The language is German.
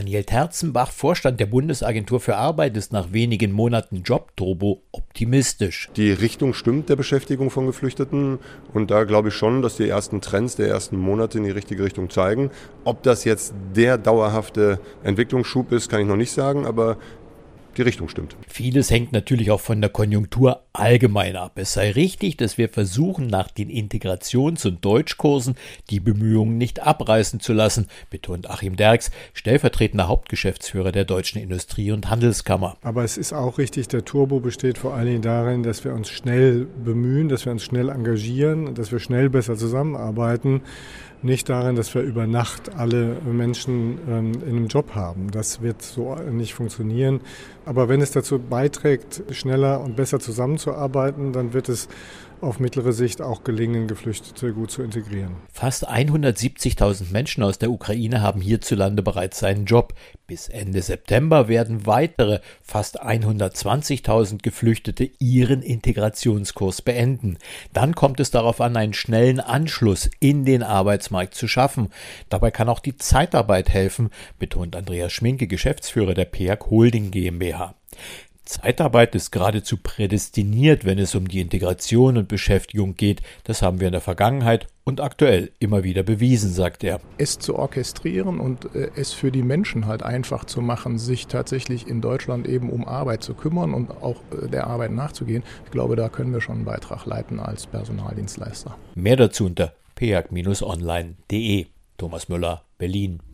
Daniel Terzenbach, Vorstand der Bundesagentur für Arbeit, ist nach wenigen Monaten Jobturbo optimistisch. Die Richtung stimmt der Beschäftigung von Geflüchteten und da glaube ich schon, dass die ersten Trends der ersten Monate in die richtige Richtung zeigen. Ob das jetzt der dauerhafte Entwicklungsschub ist, kann ich noch nicht sagen, aber die Richtung stimmt. Vieles hängt natürlich auch von der Konjunktur allgemein ab. Es sei richtig, dass wir versuchen, nach den Integrations- und Deutschkursen die Bemühungen nicht abreißen zu lassen, betont Achim Derks, stellvertretender Hauptgeschäftsführer der Deutschen Industrie- und Handelskammer. Aber es ist auch richtig, der Turbo besteht vor allen Dingen darin, dass wir uns schnell bemühen, dass wir uns schnell engagieren, dass wir schnell besser zusammenarbeiten. Nicht darin, dass wir über Nacht alle Menschen in einem Job haben. Das wird so nicht funktionieren. Aber wenn es dazu beiträgt, schneller und besser zusammenzuarbeiten, dann wird es auf mittlere Sicht auch gelingen, Geflüchtete gut zu integrieren. Fast 170.000 Menschen aus der Ukraine haben hierzulande bereits einen Job. Bis Ende September werden weitere fast 120.000 Geflüchtete ihren Integrationskurs beenden. Dann kommt es darauf an, einen schnellen Anschluss in den Arbeitsmarkt zu schaffen. Dabei kann auch die Zeitarbeit helfen, betont Andreas Schminke, Geschäftsführer der PEAG Holding GmbH. Zeitarbeit ist geradezu prädestiniert, wenn es um die Integration und Beschäftigung geht. Das haben wir in der Vergangenheit und aktuell immer wieder bewiesen, sagt er. Es zu orchestrieren und es für die Menschen halt einfach zu machen, sich tatsächlich in Deutschland eben um Arbeit zu kümmern und auch der Arbeit nachzugehen. Ich glaube, da können wir schon einen Beitrag leiten als Personaldienstleister. Mehr dazu unter peag-online.de. Thomas Müller, Berlin.